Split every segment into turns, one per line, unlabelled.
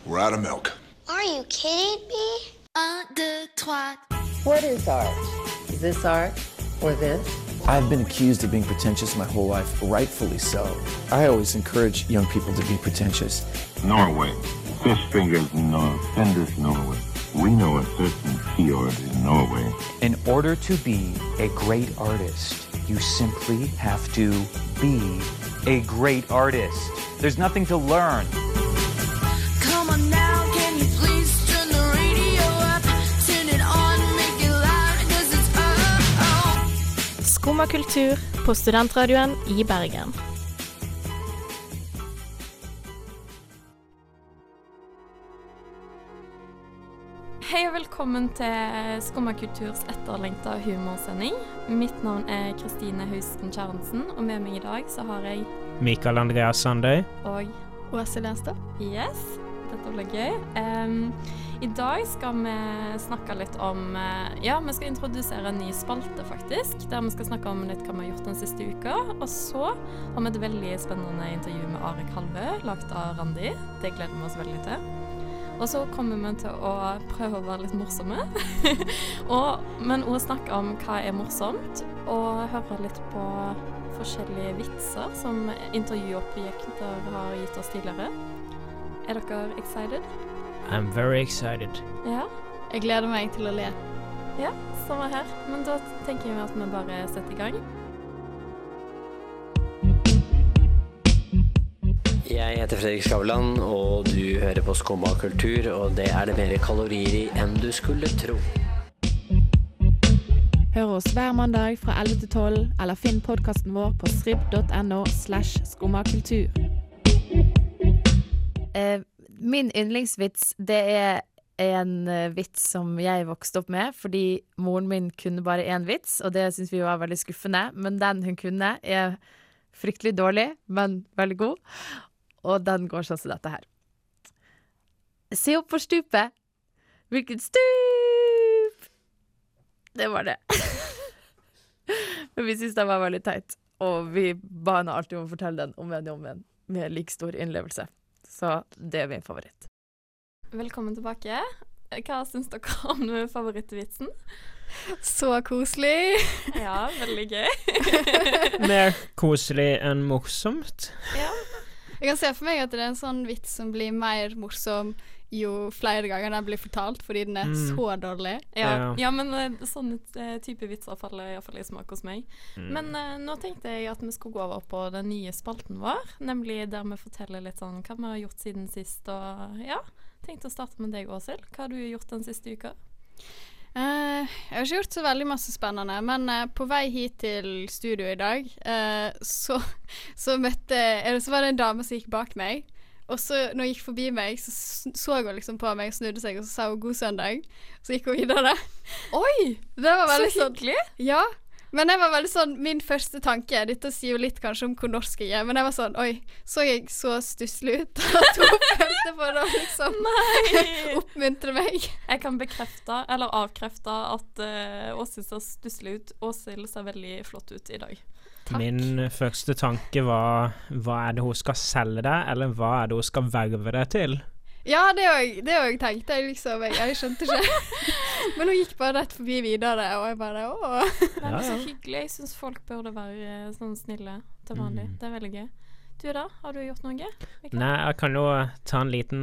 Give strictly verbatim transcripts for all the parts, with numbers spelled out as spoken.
We're out of milk.
Are you kidding me?
Un, deux, trois.
What is art? Is this art or this?
I've been accused of being pretentious my whole life, rightfully so. I always encourage young people to be pretentious.
Norway. Fish fingers no fingers Norway. We know a certain fjord in Norway.
In order to be a great artist, you simply have to be a great artist. There's nothing to learn.
Come on now, can you please turn the radio up? Turn it on, make it loud, cause it's up, oh.
Skumma kultur på Studentradioen i Bergen.
Hei og velkommen til Skumma kulturs etterlengta humorsending. Mitt navn er Kristine Hausten Kjernsen, og med meg i dag så har jeg
Mikael Andreas Sandøy
og
Åse Lenstad.
Yes, dette blir gøy. Um, I dag skal vi snakke litt om, uh, ja, vi skal introdusere en ny spalte faktisk, der vi skal snakke om litt hva vi har gjort den siste uka, og så har vi et veldig spennende intervju med Arik Halvø, lagt av Randi. Det gleder vi oss veldig til. Og så kommer vi til å prøve å være litt morsomme, og, men også snakke om hva er morsomt, og høre litt på forskjellige vitser som intervjuobjekter har gitt oss tidligere. Er dere excited?
I'm very excited.
Ja.
Jeg gleder meg til å le.
Ja, samme her. Men da tenker jeg at vi bare setter i gang.
Jeg heter Fredrik Skavlan, og du hører på Skumma kultur, og det er det mer kalorier i enn du skulle tro.
Hør oss hver mandag fra elleve til tolv, eller finn podcasten vår på srib.no slash skummakultur.
Eh, min yndlingsvits, det er en uh, vits som jeg vokste opp med, fordi moren min kunne bare en vits, og det synes vi var veldig skuffende, men den hun kunne er fryktelig dårlig, men veldig god. Og den går sånn som dette her. Se opp for stupet. Hvilket stup! Det var det. Men vi synes den var veldig teit. Og vi ba henne alltid om å fortelle den om en og om en med like stor innlevelse. Så det er min favoritt.
Velkommen tilbake. Hva synes dere om favorittvitsen?
Så koselig.
Ja, veldig gøy.
Mer koselig enn morsomt.
Ja.
Jeg kan se for meg at det er en sånn vits som blir mer morsom jo flere ganger den blir fortalt, fordi den er mm. så dårlig.
Ja, ja. ja men uh, sånne uh, type vitser faller i hvert fall i smak hos meg. Mm. Men uh, nå tenkte jeg at vi skulle gå over på den nye spalten vår, nemlig der vi forteller litt sånn hva vi har gjort siden sist, og ja, tenkte å starte med deg, Åshild. Hva har du gjort den siste uka?
Uh, jeg har ikke gjort så veldig masse spennende, men uh, på vei hit til studio i dag, uh, så, så møtte eller så var det en dame som gikk bak meg, og så når hun gikk forbi meg, så så hun liksom på meg og snudde seg, og så sa hun god søndag, så gikk hun videre.
Oi!
Det var veldig
så hyggelig!
Sånn, ja, men det var veldig sånn, min første tanke, dette sier jo litt kanskje om hvor norsk jeg er, men jeg var sånn, oi, så jeg så stusselig ut, at hun følte for å liksom oppmuntre meg.
Jeg kan bekrefte, eller avkrefte, at uh, Åshild ser stusselig ut. Åshild ser veldig flott ut i dag.
Takk. Min første tanke var, hva er det hun skal selge deg, eller hva er det hun skal verve deg til?
Ja, det har jeg, jeg tenkt, jeg liksom, jeg, jeg skjønte ikke. Men hun gikk bare rett forbi videre, og jeg bare, åh.
Det er så hyggelig, jeg synes folk burde være sånn snille til vanlig. Mm. Det er veldig gøy. Du da, har du gjort noe? Ikke?
Nei, jeg kan jo ta en liten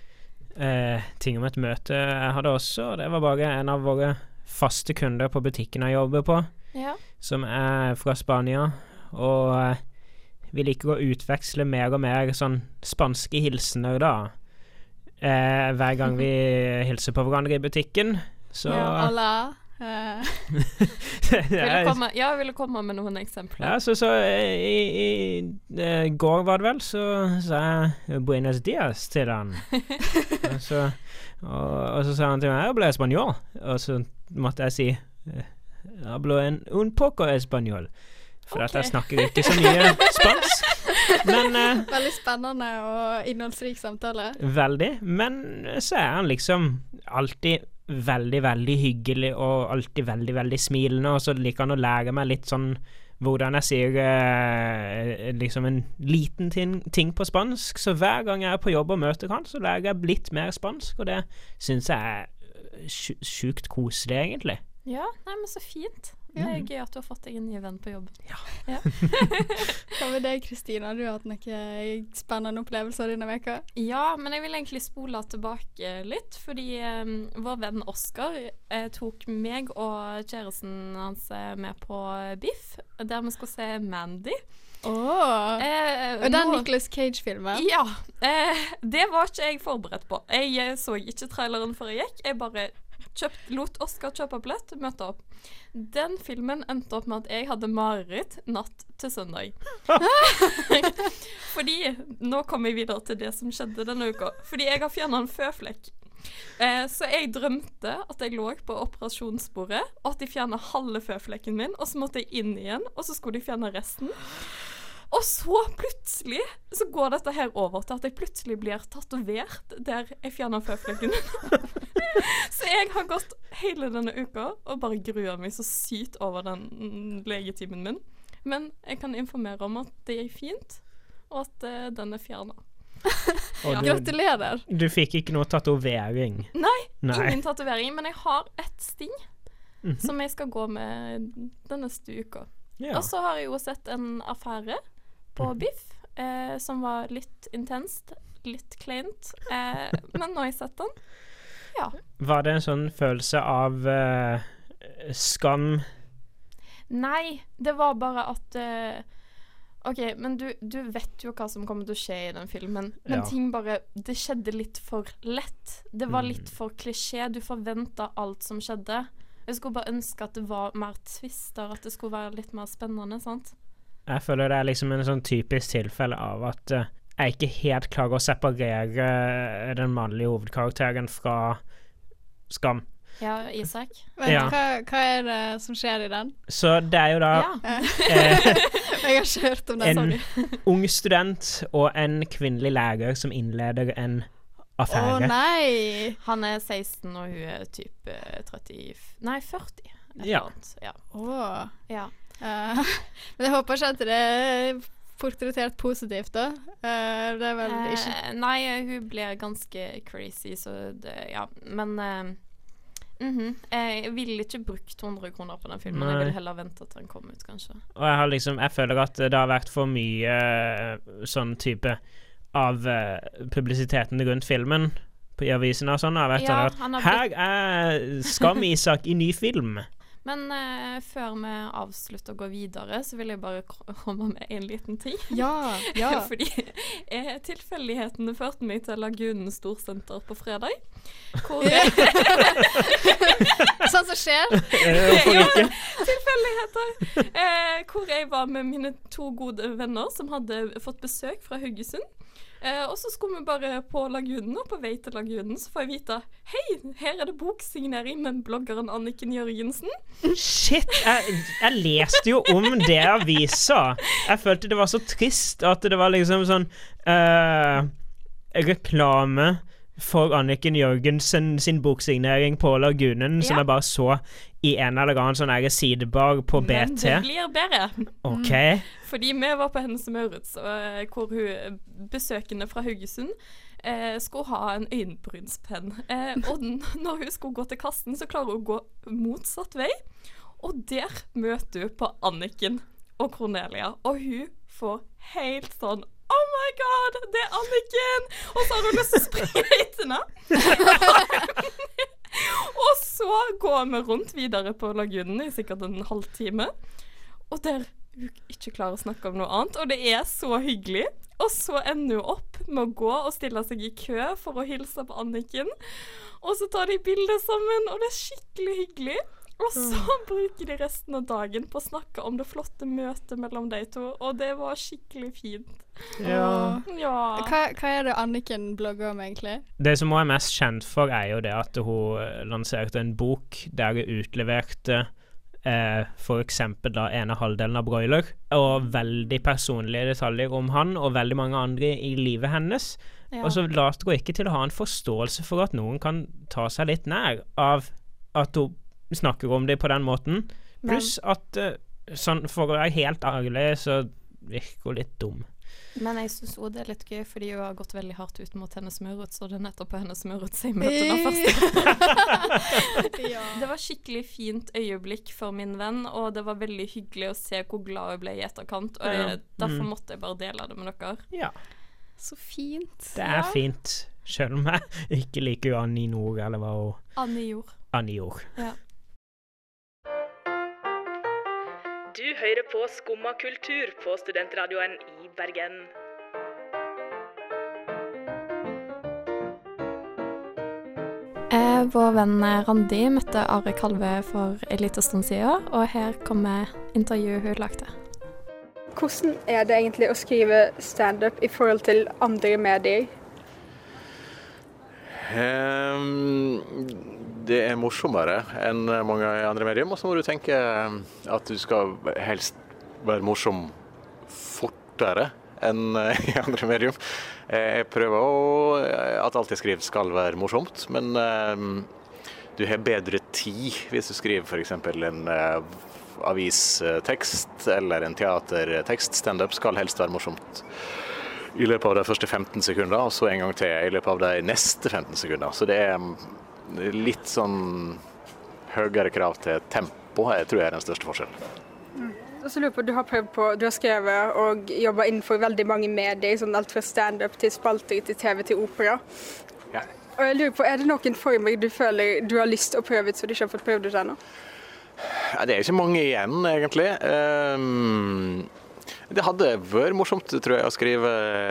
eh, ting om et møte jeg hadde også, og det var bare en av våre faste kunder på butikken jeg jobber på, ja. Som er fra Spania, og eh, vi liker å utveksle mer og mer sånn spanske hilsener da. Eh, hver gang vi hilser på hverandre i butikken, så...
Ja, hola. Uh.
vil du komme, ja, jeg ville komme med noen eksempler.
Ja, så, så i, i, i går var det vel, så sa jeg Buenos dias til han. og, så, og, og så sa han til meg, jeg ble espanjol. Og så måtte jeg si, jeg ble en un poco espanjol. For okay. At jeg snakker ikke så mye spansk. Men, uh,
veldig spennende og innholdsrik samtale.
Veldig, men så er han liksom alltid veldig, veldig hyggelig og alltid veldig, veldig smilende, og så liker han å lære meg litt sånn hvordan jeg sier eh, liksom en liten ting, ting på spansk. Så hver gang jeg er på jobb og møter han, så lærer jeg litt mer spansk, og det synes jeg er sjukt koselig, egentlig.
Ja, nei, men så fint. Det er gøy at du har fått deg en ny venn på jobb.
Ja.
ja.
Hva med deg, Kristina? Har du hatt noen spennende opplevelser denne veka?
Ja, men jeg vil egentlig spole tilbake litt, fordi um, vår venn Oscar eh, tok meg og kjæresten hans med på Biff, der vi skulle se Mandy.
Åh,
eh,
og den
nå,
Nicolas Cage-filmen?
Ja, eh, det var ikke jeg forberedt på. Jeg så ikke traileren før jeg gikk, jeg bare kjøpt, lot Oscar kjøpe billett, møte opp. Den filmen endte opp med at jeg hadde mareritt natt til søndag. Fordi, nå kommer jeg videre til det som skjedde denne uka. Fordi jeg har fjernet en føflekk. Eh, så jeg drømte at jeg lå på operasjonsbordet, og at de fjernet halve føflekken min, og så måtte jeg inn igjen, og så skulle de fjerne resten. Og så plutselig så går dette her over til at jeg plutselig blir tatovert der jeg fjerner føflekken. Så jeg har gått hele denne uka og bare gruer meg så sykt over den legetimen min. Men jeg kan informere om at det er fint, og at uh, den er fjernet.
Ja.
Gratulerer.
Du fikk ikke noe tatovering?
Nei,
Nei,
ingen tatovering, men jeg har et sting
mm-hmm.
som jeg skal gå med denne neste uka.
Ja.
Og så har jeg jo sett en affære på Biff, eh, som var litt intenst, litt kleint, eh, men nå har jeg sett den. Ja.
Var det en sånn følelse av uh, skam?
Nei, det var bare at uh, ok, men du, du vet jo hva som kommer til å skje i den filmen, men
Ja.
ting bare, det skjedde litt for lett. Det var
Mm.
litt for klisjé, du forventet alt som skjedde. Jeg skulle bare ønske at det var mer twister, at det skulle være litt mer spennende, sant?
Jeg føler det er liksom en sånn typisk tilfelle av at uh, jeg ikke helt klarer å separere uh, den mannlige hovedkarakteren fra Skam.
Ja, Isak.
Vet
Ja.
du hva, hva er det som skjer i den?
Så det er jo da
Ja.
eh,
Jeg har ikke hørt om det,
en
sorry.
ung student og en kvinnelig lærer som innleder en
Å
affære.
nei!
Han er seksten, og hun er typ eh, tretti, nei, førti. et
Ja.
eller annet. Ja.
Åh.
Ja.
Eh, men jeg håper ikke at det er portrettert positivt da. Eh, det er vel ikke...
Eh, nei, hun blir ganske crazy, så det, ja. Men eh, mhm. jeg ville ikke brukt hundre kroner på den filmen. Jeg
Nei.
ville heller vente til den kom ut, kanskje.
Og jeg har liksom Jeg føler at det har vært for mye eh, sånn type av eh, publisiteten rundt filmen på i avisene og sånn. Har vært
Ja,
sånn
han
at
har
her er Skam-Isak i ny film.
Men eh, før vi avslutter å gå videre, så vil jeg bare k- komme med en liten ting.
Ja, ja.
Fordi eh, tilfeldighetene førte meg til Lagunen Storsenter på fredag. Hvor
Sånn som skjer.
ja, tilfeldigheter. Eh, hvor jeg var med mine to gode venner som hadde fått besøk fra Haugesund. Eh, og så skulle vi bare på Lagunen, og på vei til Lagunen så får jeg vite hei, her er det boksignering med bloggeren Anniken Jørgensen.
Shit, jeg, jeg leste jo om det i avisa. Jeg følte det var så trist at det var liksom sånn uh, reklame for Anniken Jørgensen sin boksignering på Lagunen, som
Ja.
jeg bare så i en eller annen sånn her sidebar på B
Men
T.
det blir bedre.
Ok.
Fordi vi var på Hennes og Maurits, og, eh, hvor hun, besøkende fra Haugesund eh, skulle ha en øyenbrynspenn. Eh, og n- når hun skulle gå til kassen, så klarer hun å gå motsatt vei. Og der møter hun på Anniken og Cornelia, og hun får helt sånn oh my god, det er Anniken! Og så har hun lyst til å springe etter henne. Og så går vi rundt videre på Lagunen i sikkert en halvtime, og der hun ikke klarer å snakke om noe annet, og det er så hyggelig. Og så ender hun opp med å gå og stille seg i kø for å hilse på Anniken. Og så tar de bilder sammen, og det er skikkelig hyggelig. Og så bruker de resten av dagen på å snakke om det flotte møtet mellom de to, og det var skikkelig fint.
Ja.
Ja.
Hva, hva er det Anniken blogger om egentlig?
Det som hun er mest kjent for, er jo det at hun eh, lanserte en bok der hun utleverte eh, for eksempel da ene halvdelen av Broiler, og veldig personlige detaljer om han og veldig mange andre i livet hennes.
Ja.
Og så later hun ikke til å ha en forståelse for at noen kan ta seg litt nær av at hun snakker om det på den måten. Pluss at uh, sånn, for å være helt ærlig, så virker hun litt dum.
Men jeg synes også det er litt gøy, fordi hun har gått veldig hardt ut mot hennes Møruts, og det er nettopp på hennes Møruts jeg møtte den første. Ja. Det var skikkelig fint øyeblikk for min venn, og det var veldig hyggelig å se hvor glad hun ble i etterkant, og jeg, derfor måtte jeg bare dele det med dere.
Ja.
Så fint.
Det er ja. fint, selv om jeg ikke liker Annie Nord, eller hva hun...
Annie Jord.
Annie Jord.
Ja.
Du hører på Skumma kultur på Studentradioen i Bergen.
Eh, vår venn Randi møtte Are Kalve for en liten stund siden, og her kommer intervjuet hun lagde.
Hvordan er det egentlig å skrive stand-up i forhold til andre medier?
Um, det er morsommere enn mange andre medier, og så må du tenke at du skal helst være morsom fortere enn i andre medier. Jeg prøver å, at alt jeg skriver skal være morsomt, men um, du har bedre tid hvis du skriver for eksempel en uh, avistekst eller en teatertekst. Stand-up skal helst være morsomt i løpet av de første femten sekunder, og så en gang til i løpet av de neste femten sekunder. Så det er litt sånn høyere krav til tempo, jeg tror jeg er den største forskjellen.
Mm. Og så lurer jeg på, du har prøvd på, du har skrevet og jobbet innenfor veldig mange medier, sånn alt fra stand-up til spalter, til T V, til opera.
Ja.
Og jeg lurer på, er det noen former du føler du har lyst til å prøve ut, så du ikke har fått prøvd ut ennå?
Ja, det er ikke mange igjen, egentlig. Um, Det hadde vært morsomt, tror jeg, å skrive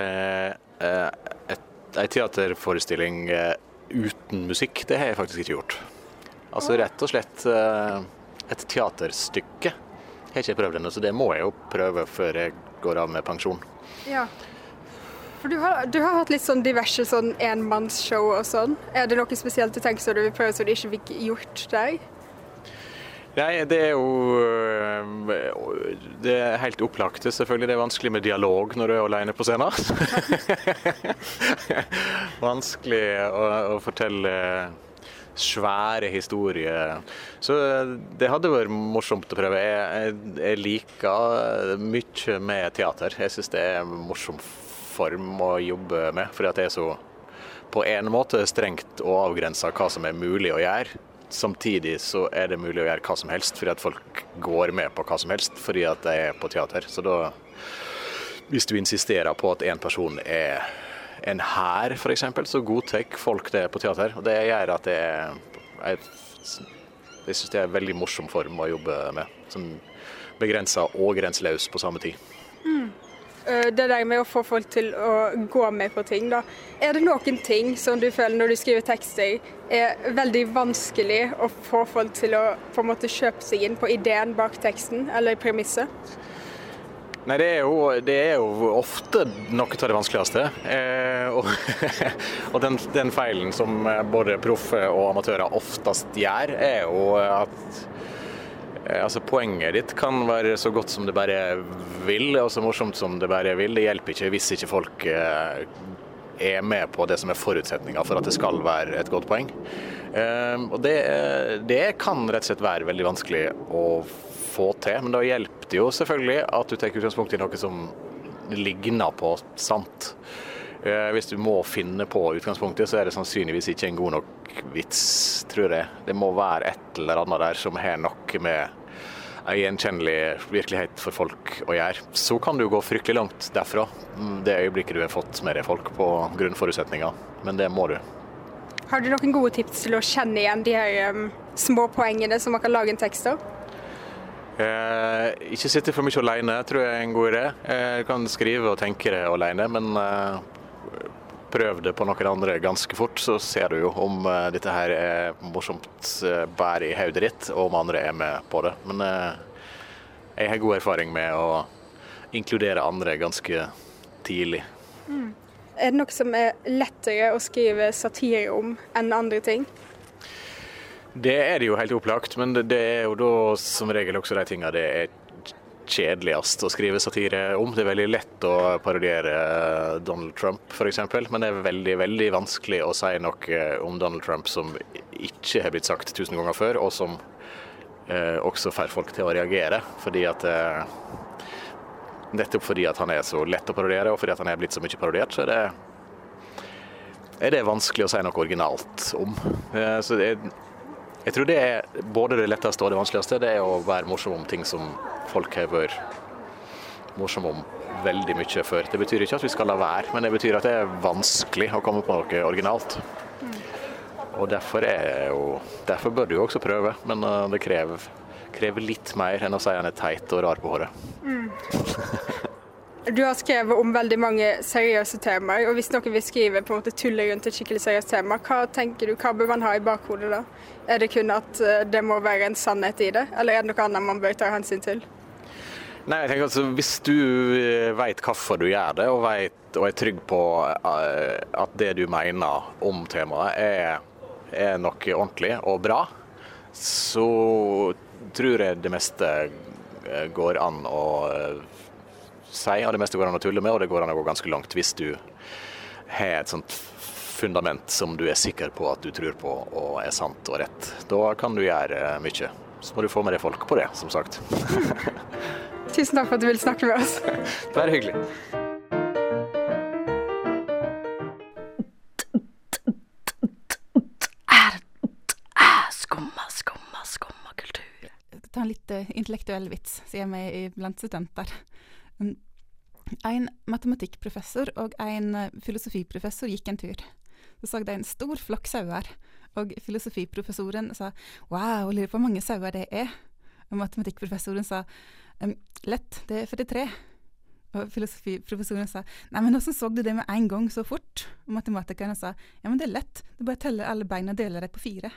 en teaterforestilling uten musikk. Det har jeg faktisk ikke gjort. Altså rett og slett et teaterstykke. Jeg har ikke prøvd ennå, så det må jeg jo prøve før jeg går av med pensjon.
Ja. For du har, du har hatt litt sånn diverse sånn enmannsshow og sånn. Er det noe spesielt du tenker så du vil prøve så du ikke fikk gjort deg?
Nei, det er jo det er helt opplagt. Selvfølgelig det er vanskelig med dialog når du er alene på scenen. Vanskelig å, å fortelle svære historier. Så det hadde vært morsomt å prøve. Jeg, jeg, jeg liker mye med teater. Jeg synes det er en morsom form å jobbe med, fordi at det er så på en måte strengt og avgrenset hva som er mulig å gjøre. Samtidig så er det mulig å gjøre hva som helst, fordi at folk går med på hva som helst, fordi at de er på teater. Så da, hvis du insisterer på at en person er en hær, for eksempel, så godtek folk det på teater. Og det gjør at det er, jeg, jeg synes det er en veldig morsom form å jobbe med, som begrenset og grenseløs på samme tid.
Mm. Det der med å få folk til å gå med på ting, da. Er det noen ting som du føler når du skriver tekster er veldig vanskelig å få folk til å på en måte kjøpe seg inn på ideen bak teksten, eller premisset?
Nei, det er jo, det er jo ofte noe av det vanskeligste. Eh, og og den, den feilen som både proffe og amatører oftest gjør, er jo at Altså, poenget ditt kan være så godt som det bare vil, og så morsomt som det bare vil. Det hjelper ikke hvis ikke folk eh, er med på det som er forutsetninger for at det skal være et godt poeng. Eh, og det, det kan rett og slett være veldig vanskelig å få til, men da hjelper det jo selvfølgelig at du tar utgangspunkt i noe som ligner på sant. Eh, hvis du må finne på utgangspunktet, så er det sannsynligvis ikke en god nok vits, tror jeg. Det må være et eller annet der som har noe med en gjenkjennelig virkelighet for folk å gjøre. Så kan du gå fryktelig langt derfra, det øyeblikket du har fått med deg folk på grunnforutsetninger, men det må du.
Har du noen gode tips til å kjenne igjen de her um, små poengene som man kan lage en tekst av?
Eh, ikke sitte for mye alene, tror jeg er en god idé. Jeg kan skrive og tenke det alene, men eh, prøv det på noen andre ganske fort, så ser du jo om uh, dette her er morsomt uh, bare i hodet ditt, og om andre er med på det. Men uh, jeg har god erfaring med å inkludere andre ganske tidlig.
Mm. Er det noe som er lettere å skrive satire om enn andre ting?
Det er det jo helt opplagt, men det, det er jo da som regel også de tingene det er kjedeligst å skrive satire om. Det er veldig lett å parodiere Donald Trump, for eksempel, men det er veldig, veldig vanskelig å si noe om Donald Trump som ikke har blitt sagt tusen ganger før, og som eh, også får folk til å reagere, fordi at eh, nettopp fordi at han er så lett å parodiere, og fordi at han er blitt så mye parodiert, så er det, er det vanskelig å si noe originalt om. Eh, så det, jeg tror det er både det letteste og det vanskeligste, det er å være morsom om ting som folk har vært morsom om veldig mye før. Det betyr ikke at vi skal la være, men det betyr at det er vanskelig å komme på noe originalt. Og derfor, er jo, derfor bør du jo også prøve, men uh, det krever, krever litt mer enn å si han er teit og rar på håret.
Mm. Du har skrevet om veldig mange seriøse temaer, og hvis noen vil skrive på en måte tulle rundt et skikkelig seriøst tema, hva tenker du, hva bør man ha i bakhodet da? Er det kun at uh, det må være en sannhet i det, eller er det noe annet man bør ta hensyn til?
Nei, jeg tenker altså, hvis du vet hvorfor du gjør det, og, vet, og er trygg på uh, at det du mener om temaet er er noe ordentlig og bra, så tror jeg det meste går an å si, og det meste går an å tulle med, og det går an å gå ganske langt hvis du har et sånt fundament som du er sikker på at du tror på og er sant og rett. Da kan du gjøre mye. Så må du få med deg folk på det, som sagt.
Tusen takk for at du ville snakke med oss.
Bare hyggelig.
Ta en litt uh, intellektuell vits, sier vi blant studenter. Um, en matematikkprofessor og en uh, filosofiprofessor gikk en tur. Så så de en stor flokk sauer, og filosofiprofessoren sa, wow, lurer på hvor mange sauer det er. Og matematikkprofessoren sa, um, lett, det er førtitre. Og filosofiprofessoren sa, nei, men hvordan så du det med en gang så fort? Og matematikeren sa, ja, men det er lett, du bare teller alle beina og deler det på fire.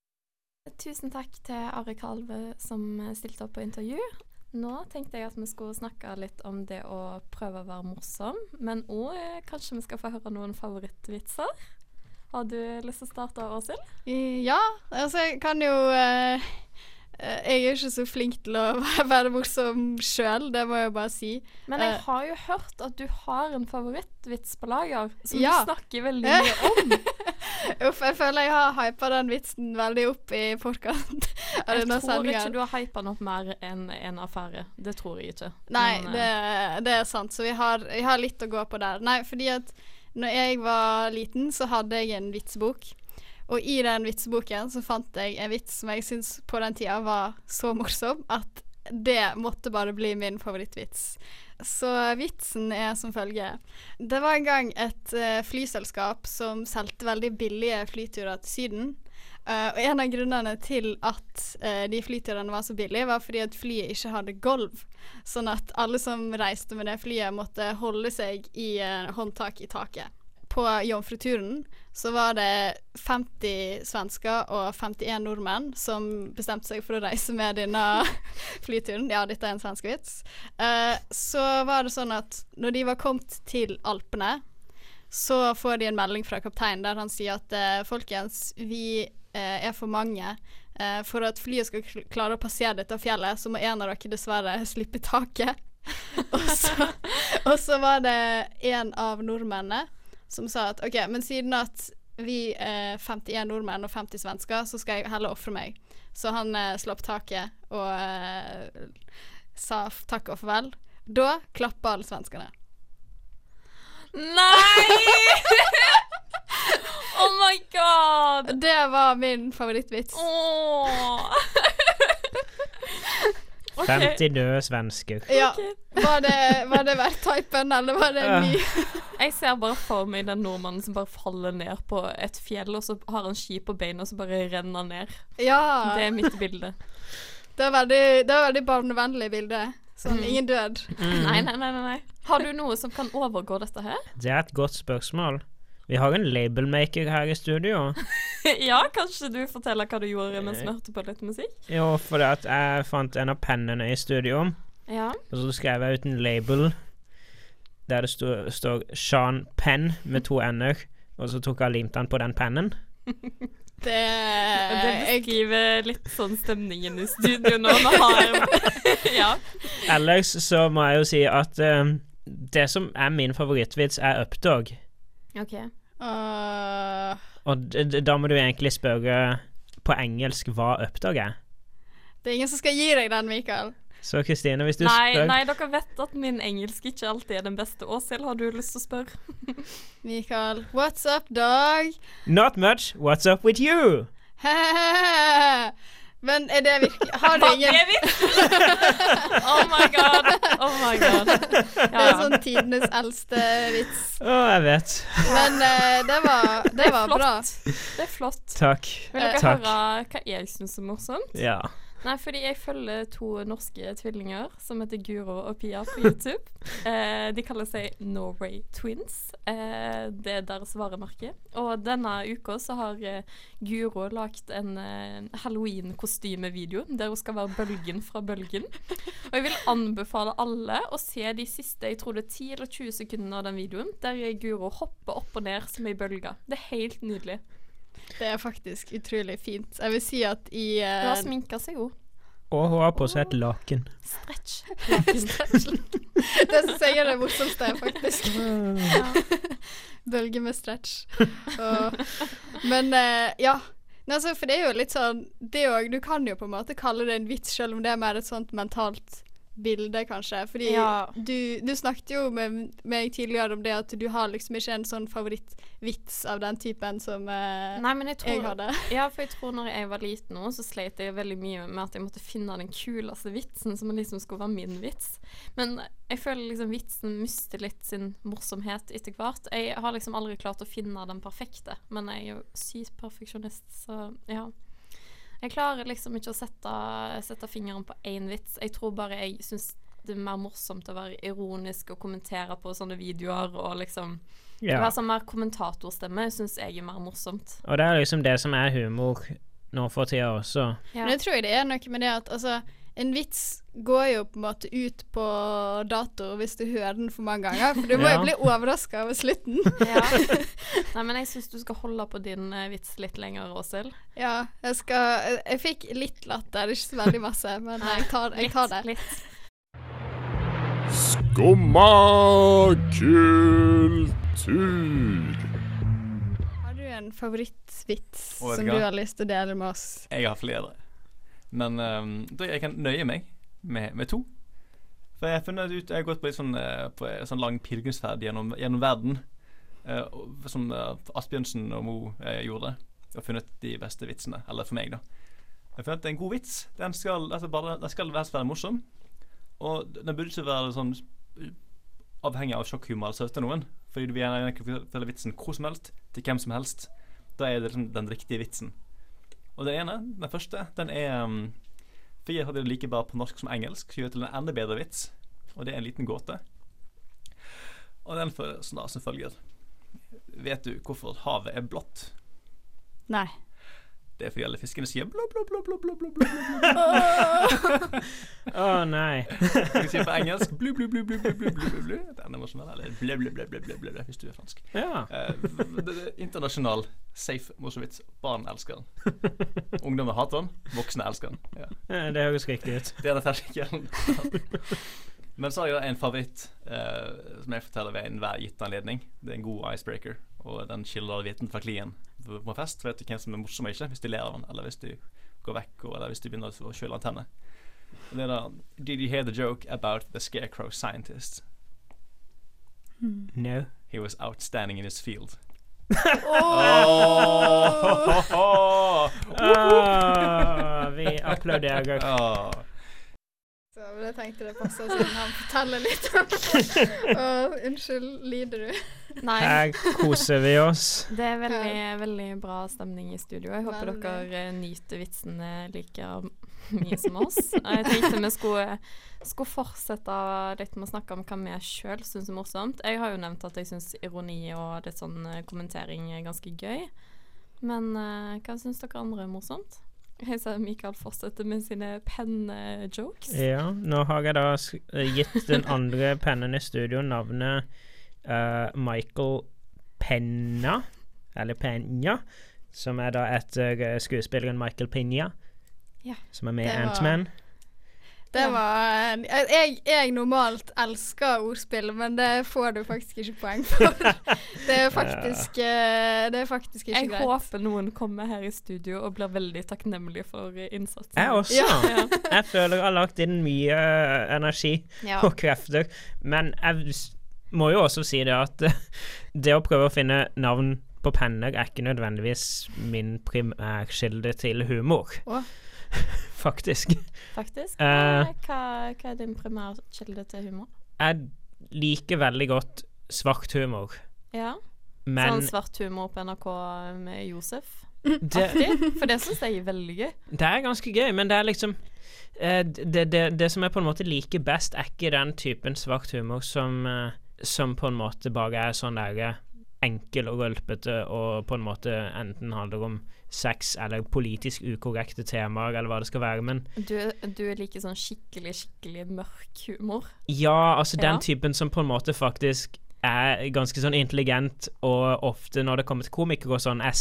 Tusen takk til Ari Kalve som stilte opp på intervju. Nå tenkte jeg at vi skulle snakke litt om det å prøve å være morsom, men også kanskje vi skal få høre noen favorittvitser. Har du lyst til å starte, Åshild?
Ja, altså jeg kan jo uh, Jeg er jo ikke så flink til å være morsom selv, det må jeg jo bare si.
Men jeg har jo hørt at du har en favorittvits på lager, som
ja.
du snakker veldig mye om.
Uff, jeg føler jeg har hypet den vitsen veldig opp i forkant av
jeg
denne
tror
sendingen.
ikke du har hypet den opp mer enn en affære. Det tror jeg ikke.
Nei,
Men,
det, det er sant. Så vi har, jeg har litt å gå på der. Nei, fordi at når jeg var liten, så hadde jeg en vitsebok. Og i den vitseboken så fant jeg en vits som jeg synes på den tida var så morsom at det måtte bare bli min favorittvits. Så vitsen er som følger. Det var en gang et uh, flyselskap som solgte veldig billige flyturer til Syden. Uh, og en av grunnene til at uh, de flyturene var så billige, var fordi at flyet ikke hadde gulv. Sånn at alle som reiste med det flyet måtte holde seg i uh, håndtak i taket. På jomfruturen så var det femti svensker og femtien nordmenn som bestemte seg for å reise med denne flyturen. Ja, dette er en svensk vits. Uh, så var det sånn at når de var kommet til Alpene, så får de en melding fra kapteinen der han sier at uh, folkens, vi uh, er for mange. Uh, for at flyet skal klare å passere dette fjellet, så må en av dere dessverre slippe taket. og, så, og så var det en av nordmennene som sa at ok, men siden at vi er femtien nordmenn og femti svensker, så skal jeg heller offre meg. Så han eh, slapp taket og eh, sa takk og farvel. Da klapper alle svenskene.
Nei! Oh my god!
Det var min favorittvits.
Åh!
Okay. femti døde svensker.
Ja. Var det, var det verdt typen, eller var det en ny?
Jeg ser bare for meg den nordmannen som bare faller ned på et fjell, og så har han ski på beina, og så bare renner ned.
Ja.
Det er mitt bilde.
Det er veldig, det er veldig barnevennlig bilde. Sånn, mm. ingen død.
Mm. Nei, nei, nei, nei. Har du noe som kan overgå dette her?
Det er et godt spørsmål. Vi har en labelmaker her i studio.
Ja, kanskje du forteller hva du gjorde mens vi hørte på litt musikk?
Jo, for at jeg fant en av pennene i studio.
Ja.
Og så skrev jeg ut en label der det stod, står Sean Penn med to n-er, og så tok jeg limt den på den pennen.
Det,
det beskriver litt sånn stemningen i studio nå. Ja.
Ellers så må jeg jo si at um, det som er min favorittvits er Updog.
Ok.
Uh,
og d- d- da må du egentlig spørre på engelsk hva Updog er.
Det er ingen som skal gi deg den, Mikael.
Så Kristine, hvis du
nei,
spør...
Nei, dere vet at min engelsk ikke alltid er den beste. Åshild, har du lyst til å spørre?
Mikael, what's up, dog?
Not much, what's up with you?
Men er det virkelig... Har du ingen...
Det er vits! Oh my god, oh my god. Ja.
Det er sånn tidenes eldste vits.
Å, oh, jeg vet.
Men uh, det var, det
det
var
flott.
bra.
Det er flott.
Takk.
Vil dere
Takk.
høre hva jeg synes er morsomt?
Ja.
Nei, fordi jeg følger to norske tvillinger som heter Guro og Pia på YouTube. Eh, de kaller seg Norway Twins. Eh, det er deres varemerke. Og denne uka så har eh, Guro lagt en eh, Halloween-kostymevideo der hun skal være bølgen fra bølgen. Og jeg vil anbefale alle å se de siste, jeg tror det er ti eller tjue sekunder av den videoen, der Guro hopper opp og ned som ei bølge. Det er helt nydelig.
Det er faktisk utrolig fint. Jeg vil si at i... Uh,
hun har sminket seg jo.
Og hun har på seg et laken.
Stretch.
Stretch. Det synes jeg er det morsomste, faktisk. Ja. Bølge med stretch. Og, men uh, ja, altså, for det er jo litt sånn, det er jo, du kan jo på en måte kalle det en vits, selv om det er mer et sånt mentalt bilde, kanskje. Fordi
ja.
du, du snakket jo med meg tidligere om det at du har liksom ikke en sånn favorittvits av den typen som uh,
Nei, men jeg, tror,
jeg hadde.
Ja, for jeg tror når jeg var liten nå, så sleit jeg veldig mye med at jeg måtte finne den kuleste vitsen som liksom skulle være min vits. Men jeg føler liksom vitsen mister litt sin morsomhet etter hvert. Jeg har liksom aldri klart å finne den perfekte, men jeg er jo sykt perfeksjonist, så ja. Jeg klarer liksom ikke å sette, sette fingeren på en vits. Jeg tror bare jeg synes det er mer morsomt å være ironisk og kommentere på sånne videoer og liksom
ja.
Være sånn mer kommentatorstemme synes jeg er mer morsomt.
Og det er liksom det som er humor nå for tida også.
Ja. Men jeg tror det er noe med det at altså, en vits går jo på en måte ut på dato hvis du hører den for mange ganger, for du må
ja.
jo bli overrasket over slutten.
Ja. Nei, men jeg synes du skal holde på din uh, vits litt lenger, Åshild.
Ja, jeg skal, jeg, jeg fikk litt latter, ikke så veldig masse, men jeg tar, jeg tar det.
Litt, litt.
Skumma kultur.
Har du en favorittvits
Åh,
som
ja.
du har lyst til å dele med oss?
Jeg har flere. Men um, da jeg kan nøye meg med, med to. For jeg har funnet ut, jeg har gått på, sånn, uh, på en sånn lang pilgrimsferd gjennom, gjennom verden, uh, som uh, Asbjørnsen og Mo uh, gjorde. Jeg har funnet de beste vitsene, eller for meg da. Jeg har funnet en god vits. Den skal, altså bare, den skal være, være morsom. Og den burde ikke være sånn avhengig av sjokkhumor eller søte noen. Fordi du vil gjerne fortelle vitsen hvor som helst, til hvem som helst. Da er det liksom den riktige vitsen. Og den ene, den første, den er um, for jeg hadde det like bra på norsk som engelsk, så gjør jeg til en enda bedre vits. Og det er en liten gåte. Og den for sånn da, som følger. Vet du hvorfor havet er blått?
Nei.
Det er fordi alle fiskene sier blå, blå, blå, blå, blå, blå, blå.
Å nei.
Jeg sier på engelsk blu, blu, blu, blu, blu, blu, blu, blu. Den er morsom, eller blu, blu, blu, blu, blu, blu, blu, hvis du er fransk.
Ja.
Uh, det er internasjonal safe morsom vits. Barn elsker den. Ungdommer hater den, voksne elsker den. Ja.
Ja, det høres riktig ut.
Det er det terskelen. Men så har jeg en favoritt uh, som jeg forteller ved enhver gitt anledning. Det er en god icebreaker, og den skiller viten fra klien på fest. Vet du hvem som er morsom eller ikke, hvis du ler av den, eller hvis du går vekk, eller hvis du begynner å kjøle antenne. Det er da, did you hear the joke about the scarecrow scientist?
Mm. No.
He was outstanding in his field.
Oh! Oh! Oh! Vi applauderer.
Oh.
Så jeg tenkte det passet siden han forteller litt om. Og unnskyld, lider du?
Nei.
Her koser vi oss.
Det er veldig, veldig bra stemning i studio. Jeg håper
Veldig.
dere nyter vitsene like mye som oss. Jeg tenkte vi skulle, skulle fortsette litt med å snakke om hva vi selv synes er morsomt. Jeg har jo nevnt at jeg synes ironi og litt sånn kommentering er ganske gøy. Men uh, hva synes dere andre er morsomt? Jeg ser Mikael fortsette med sine penne-jokes.
Ja, nå har jeg da gitt den andre pennen i studio navnet uh, Michael Penna, eller Peña, som er da etter uh, skuespilleren Michael Peña,
ja,
som er med i
var,
Ant-Man.
Det var jeg, jeg normalt elsker ordspill, men det får du faktisk ikke poeng for. Det er faktisk, det er faktisk ikke
jeg
greit.
Jeg håper noen kommer her i studio og blir veldig takknemlig for innsatsen.
Jeg også. Ja. Jeg føler jeg har lagt inn mye energi
ja.
og krefter, men jeg må jo også si det at det å prøve å finne navn på penner er ikke nødvendigvis min primærkilde til humor.
Åh.
Faktisk.
Faktisk?
Uh,
hva, hva er din primærkilde til humor?
Jeg liker veldig godt svart humor.
Ja,
men,
sånn svart humor på N R K med Josef.
Det,
for det synes jeg er veldig gøy.
Det er ganske gøy, men det er liksom uh, det, det, det som jeg på en måte liker best er ikke den typen svart humor som, uh, som på en måte bare er sånn der enkel og gulpete og på en måte enten handler om sex eller politisk ukorrekte temaer eller hva det skal være, men
Du, du liker sånn skikkelig, skikkelig mørk humor?
Ja, altså
ja.
den typen som på en måte faktisk er ganske sånn intelligent, og ofte når det kommer til komikere og sånn, er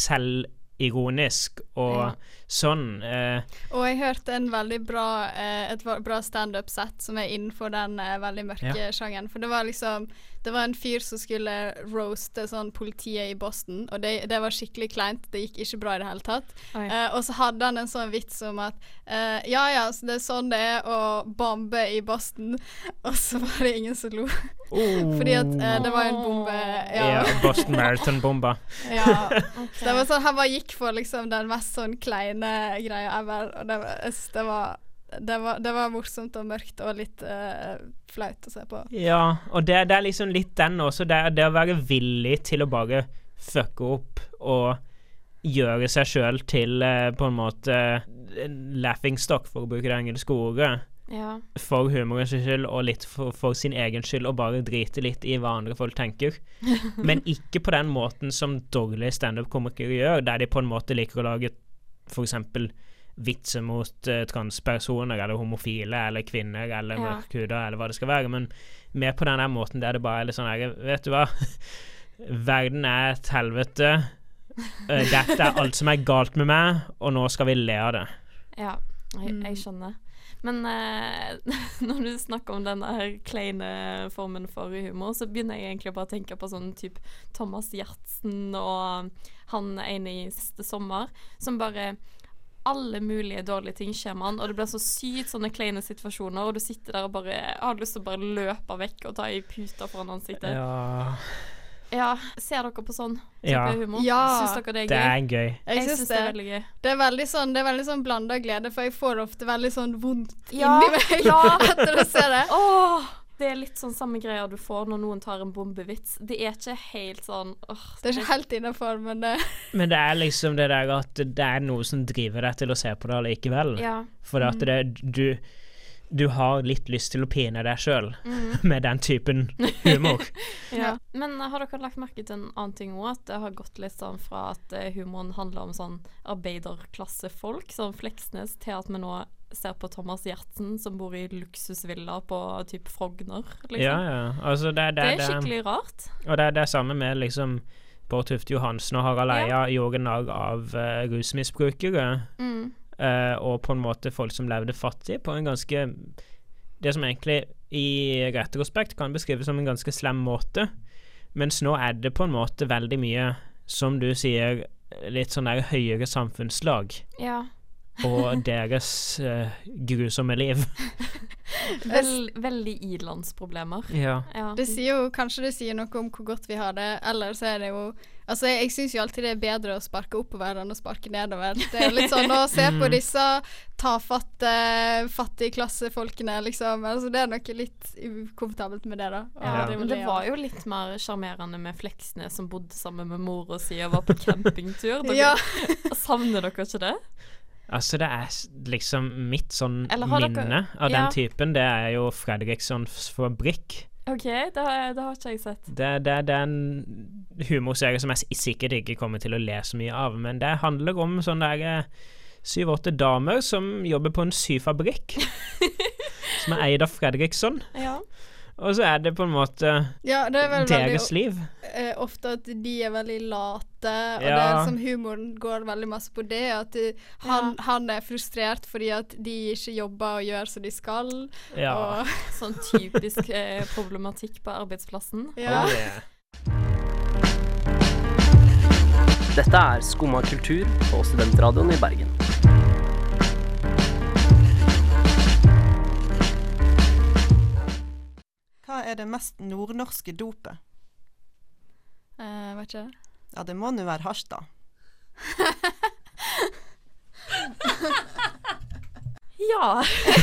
selvironisk og ja. sånn. Eh.
Og jeg hørte en veldig bra, eh, et bra stand-up-sett som er innenfor den eh, veldig mørke ja. sjangeren, for det var liksom det var en fyr som skulle roaste sånn politiet i Boston, og det, det var skikkelig kleint, det gikk ikke bra i det hele tatt. Uh, og så hadde han en sånn vits om at uh, ja, ja, så det er sånn det er å bombe i Boston, og så var det ingen som lo. Oh. Fordi at uh, det var en bombe. Ja,
ja Boston Marathon-bomba.
ja, okay. Så det var sånn, han bare gikk for liksom den mest sånn kleine greia ever, og det var, det var Det var, det var morsomt og mørkt og litt uh, flaut å se på.
Ja, og det, det er liksom litt den også, det, det å være villig til å bare fucke opp og gjøre seg selv til uh, på en måte en laughingstock, for å bruke det engelske ordet,
ja.
for humorens skyld og litt for, for sin egen skyld, og bare drite litt i hva andre folk tenker. Men ikke på den måten som dårlige stand-up-komikere gjør, der de på en måte liker å lage for eksempel vitser mot uh, transpersoner eller homofile eller kvinner eller ja. mørkhuder eller hva det skal være, men mer på den der måten der det bare er litt sånn her, vet du hva, verden er et helvete, uh, dette er alt som er galt med meg, og nå skal vi le av det.
Ja, jeg, jeg skjønner. Men uh, når du snakker om denne her kleine formen for humor, så begynner jeg egentlig bare å tenke på sånn typ Thomas Giertsen og han ene i siste sommer, som bare alle mulige dårlige ting skjer med han, og det blir så sykt sånne kleine situasjoner, og du sitter der og bare har lyst til å bare løpe vekk og ta i puta foran ansiktet.
Ja.
Ja, ser dere på sånn type
ja.
humor?
Ja.
Syns dere det er gøy?
Det er gøy.
Jeg, jeg syns det, det er veldig gøy. Det er veldig sånn, det er veldig sånn blandet glede, for jeg får ofte veldig sånn vondt
ja.
inni meg
ja.
etter å se det.
Åh! Det er litt sånn samme greier du får når noen tar en bombevits. Det er ikke helt sånn åh,
det er ikke helt innenfor, men det
Men det er liksom det der at det er noe som driver deg til å se på det allikevel.
Ja.
For at det, du, du har litt lyst til å pine deg selv mm. med den typen humor.
ja. Men har dere lagt merke til en annen ting også? At det har gått litt sånn fra at uh, humoren handler om sånn arbeiderklassefolk, sånn Fleksnes, til at vi nå ser på Thomas Giertsen som bor i luksusvilla på typ Frogner, liksom.
Ja, ja. Altså, det, det,
det er skikkelig rart.
Og det er det samme med liksom Bård Tufte Johansen og Harald Eia ja. gjorde narr av uh, rusmisbrukere.
Mm.
Uh, og på en måte folk som levde fattig på en ganske det som egentlig i retrospekt kan beskrives som en ganske slem måte. Mens nå er det på en måte veldig mye, som du sier, litt sånn der høyere samfunnslag.
Ja.
Og deres uh, grusomme liv.
Vel, veldig ilandsproblemer.
Ja.
ja.
Det sier jo, kanskje det sier noe om hvor godt vi har det, eller så er det jo altså jeg, jeg synes jo alltid det er bedre å sparke oppover enn å sparke nedover. Det er litt sånn å se på disse tafatte, fattige klassefolkene, liksom. Altså det er noe litt ukomfortabelt med det da.
Ja, men det var jo litt mer charmerende med Fleksnes som bodde sammen med mor og sier var på campingtur. Dere,
ja.
Savner dere ikke det?
Altså det er liksom mitt sånn
minne
dere, av
ja.
den typen, det er jo Fredrikssons Fabrikk.
Ok, det har, det har ikke jeg sett.
Det, det, det er en humorserie som jeg sikkert ikke kommer til å le så mye av, men det handler om sånne der syv-åtte damer som jobber på en syfabrikk som er eid av Fredriksson.
Ja.
Og så er det på en måte
ja, det er vel
deres
veldig,
liv.
Uh, ofte at de er veldig late, og
Ja.
det er liksom humoren går veldig masse på det, at de, han,
Ja.
han er frustrert fordi at de ikke jobber og gjør som de skal.
Ja.
Og
Sånn typisk eh, problematikk på arbeidsplassen.
Ja.
Oh, yeah.
Dette er Skumma kultur på Studentradioen i Bergen.
Hva er det mest nordnorske dopet?
Uh, vet ikke.
Ja, det må nå være Harstad.
Ja.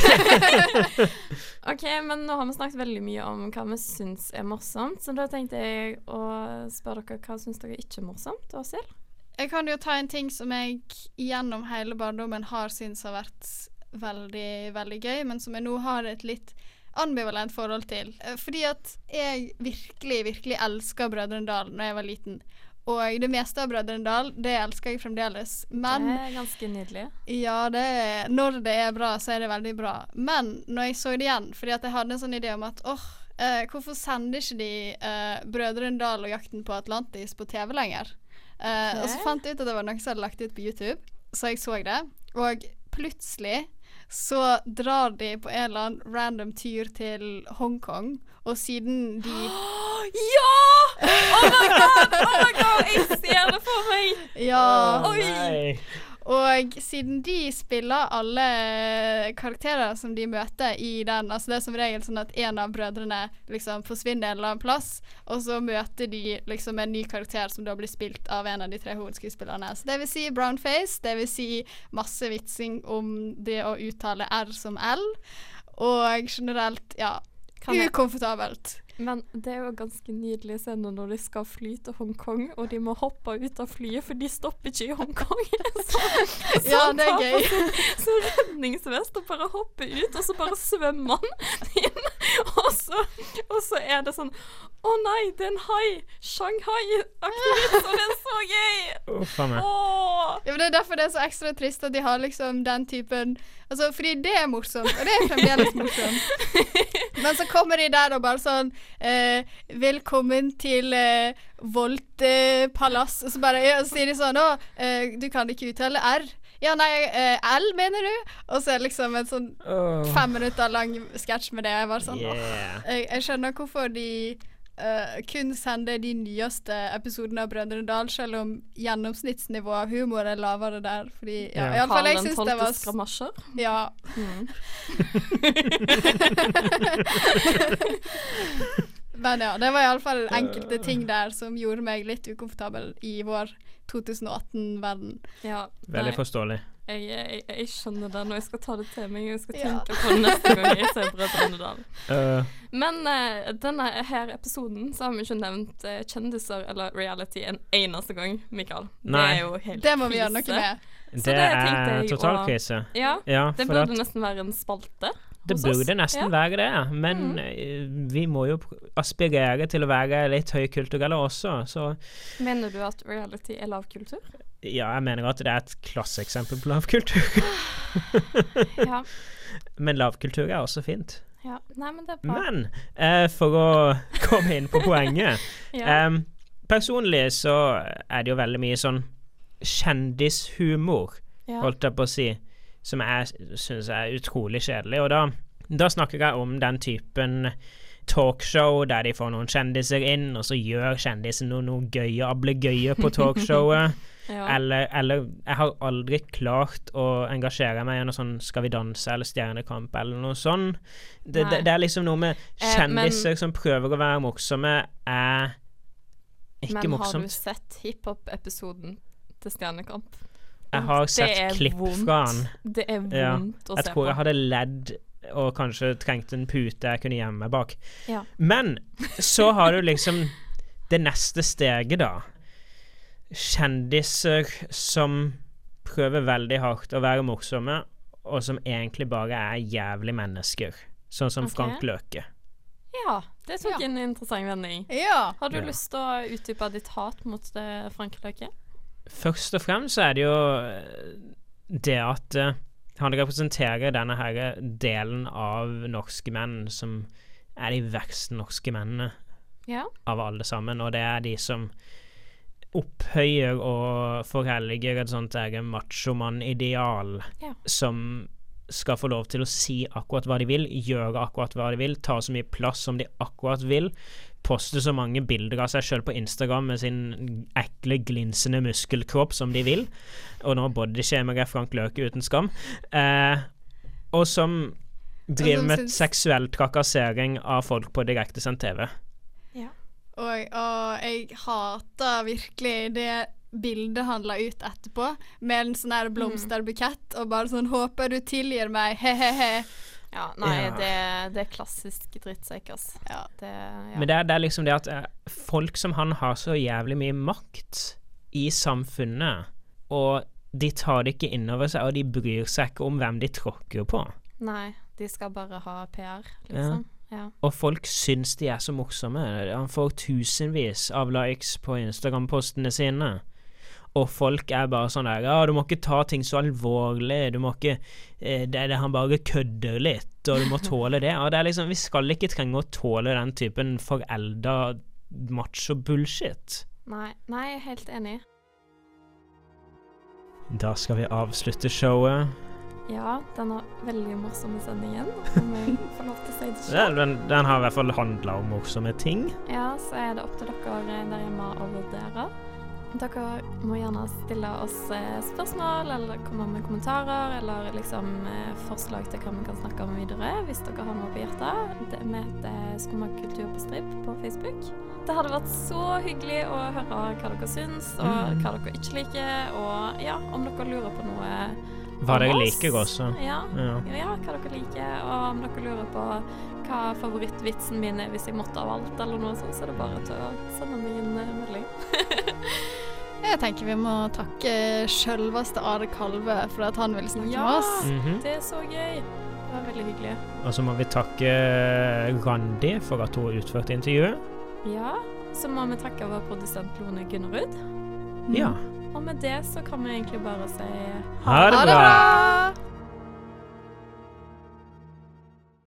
Ok, men nå har vi snakket veldig mye om hva vi syns er morsomt, så da tenkte jeg å spørre dere hva syns dere ikke er morsomt, Åshild?
Jeg kan jo ta en ting som jeg gjennom hele barndommen har syntes har vært veldig, veldig gøy, men som jeg nå har et litt ambivalent forhold til. Eh, Fordi at jeg virkelig, virkelig elsker Brødrene Dal når jeg var liten. Og det meste av Brødrene Dal, det elsker jeg fremdeles. Men
Det er ganske nydelig.
ja, det er, når det er bra, så er det veldig bra. Men når jeg så det igjen, fordi at jeg hadde en sånn idé om at åh, eh, hvorfor sender ikke de eh, Brødrene Dal og Jakten på Atlantis på T V lenger? Eh, Og så fant jeg ut at det var noe som hadde lagt ut på YouTube, så jeg så det. Og plutselig så drar de på en eller annen random tur til Hongkong, og siden de
Ja! Oh my god! Oh my god! Jeg ser det for meg!
Ja.
Å, nei.
Og siden de spiller alle karakterer som de møter i den, altså det er som regel sånn at en av brødrene liksom forsvinner en eller annen plass, og så møter de liksom en ny karakter som da blir spilt av en av de tre hovedskuespillerne. Så det vil si brownface, det vil si masse vitsing om det å uttale R som L, og generelt, ja,
Kan jeg-
ukomfortabelt.
Men det er jo ganske nydelige scener når de skal fly til Hongkong, og de må hoppe ut av flyet, for de stopper ikke i Hongkong. Så, så
Ja,
han
det er
tar på
gøy.
seg- Så redningsvest og bare hopper ut, og så bare svømmer han inn. Og så, og så er det sånn, å nei, det er en hai, Shanghai-aktivist, og det er så gøy.
Uff a meg.
Åh.
Ja, men det er derfor det er så ekstra trist at de har liksom den typen, altså fordi det er morsomt, og det er fremdeles morsomt. Men så kommer de der og bare sånn, eh, velkommen til eh, Volt eh, Palace, og så bare, ja, så sier de sånn, å, eh, du kan ikke uttale R. Ja, nei, eh, L mener du? Og så er det liksom en sånn
Åh.
fem minutter lang sketsj med det. Jeg bare sånn, åh,
Yeah.
jeg, jeg skjønner hvorfor de eh, kun sender de nyeste episodene av Brødrene Dal, selv om gjennomsnittsnivået av humor er lavere der. Fordi, ja,
Ja.
i alle fall jeg
Karl den
synes det var...
tolvte skramasjer.
Ja. Men ja, det var i alle fall enkelte ting der som gjorde meg litt ukomfortabel i vår tjueatten verden.
Ja,
Veldig
nei.
forståelig.
Jeg, jeg, jeg skjønner det når jeg skal ta det til meg. Jeg skal
Ja.
tenke på det neste gang jeg ser Brødrene Dal.
Uh,
Men uh, denne her episoden så har vi ikke nevnt uh, kjendiser eller reality en eneste gang, Mikael.
Nei.
Det er jo helt
Det må vi gjøre noe
krise.
med.
Så
det
tenkte
er
jeg å-
totalkrise.
Ja,
Ja,
det
for
burde
at-
nesten være en spalte.
Det
hos oss.
burde nesten
Ja.
være det, men eh, vi må jo pr- aspirere til å være litt høykulturelle også, så
Mener du at reality er lavkultur?
ja, jeg mener at det er et klasseeksempel på lavkultur.
Ja.
Men lavkultur er også fint.
Ja. Nei, men det er bra.
Men eh, for å komme inn på poenget
Ja.
em, personlig så er det jo veldig mye sånn kjendishumor,
Ja.
holdt jeg på å si, som jeg synes er utrolig kjedelig. Og da, da snakker jeg om den typen talkshow der de får noen kjendiser inn, og så gjør kjendisen noe, noe gøye, ablegøye på talkshowet.
Ja.
eller, eller jeg har aldri klart å engasjere meg i noe sånn Skal vi danse eller Stjernekamp eller noe sånn. Det,
Nei.
det, det er liksom noe med
Eh,
kjendiser
men-
som prøver å være morsomme, er ikke
Men har du
morsomt.
sett hiphop-episoden til Stjernekamp?
Jeg har
Det
sett
er
klipp
vondt.
fra den.
Det er
Ja.
vondt å
Jeg
se
tror
på.
jeg hadde ledd og kanskje trengte en pute jeg kunne gjemme meg bak.
Ja.
Men så har du liksom det neste steget, da. Kjendiser som prøver veldig hardt å være morsomme, og som egentlig bare er jævlig mennesker. Sånn som
Ok.
Frank Løke.
Ja, det tok en interessant vending.
Ja.
Har du
Ja.
lyst til å utdype ditt hat mot det Frank Løke?
Først og fremst så er det jo eh, det at eh, han representerer denne her delen av norske menn som er de verste norske mennene
Ja.
av alle sammen, og det er de som opphøyer og forhelliger et sånt egen machomann-ideal
Ja.
som skal få lov til å si akkurat hva de vil, gjøre akkurat hva de vil, ta så mye plass som de akkurat vil, poste så mange bilder av seg selv på Instagram med sin ekle, glinsende muskelkropp som de vil, og nå bodyshamer jeg Frank Løke uten skam, eh, og som driver med seksuell trakassering av folk på direktesendt T V.
Ja. Og, og jeg hater virkelig det bildet han la ut etterpå, med en sånn her blomsterbukett, og bare sånn, håper du tilgir meg, he-he-he.
Ja, nei,
Ja.
Det, det er klassisk drittsekk, ass. Ja. Det, ja.
Men det er, det er liksom det at eh, folk som han har så jævlig mye makt i samfunnet, og de tar det ikke innover seg, og de bryr seg ikke om hvem de tråkker på.
Nei, de skal bare ha P R, liksom. Ja. Ja.
Og folk syns de er så morsomme. Han får tusenvis av likes på Instagram-postene sine. Og folk er bare sånn der, ja, du må ikke ta ting så alvorlig, du må ikke, eh, det er det han bare kødder litt, og du må tåle det. Og det er liksom, vi skal ikke trenge å tåle den typen forelda macho-bullshit.
Nei, nei, jeg er helt enig.
Da skal vi avslutte showet.
Ja, denne veldig morsomme sendingen, om jeg får lov til å si det
Ja,
selv.
den, den har i hvert fall handlet om morsomme ting.
Ja, så er det opp til dere der hjemme å vurdere. Dere må gjerne stille oss eh, spørsmål, eller komme med kommentarer, eller liksom eh, forslag til hva vi kan snakke om videre, hvis dere har noe på hjertet. Det vi heter Skumma kultur på Stripp på Facebook. Det hadde vært så hyggelig å høre hva dere syns, og
Mm.
hva dere ikke liker, og ja, om dere lurer på noe
Hva
om
dere
oss.
liker også.
Ja,
Ja.
ja, hva dere liker, og om dere lurer på hva favorittvitsen min er hvis jeg måtte av alt, eller noe sånt, så er det bare til å sende meg en eh, melding.
Jeg tenker vi må takke selveste Are Kalve for at han ville snakke
Ja,
med oss.
Mhm.
det er så gøy. Det var veldig hyggelig.
Og så må vi takke Randi for at hun utførte intervjuet.
Ja, så må vi takke vår produsent Lone Gunnerud.
Ja.
Og med det så kan vi egentlig bare si
Ha det bra!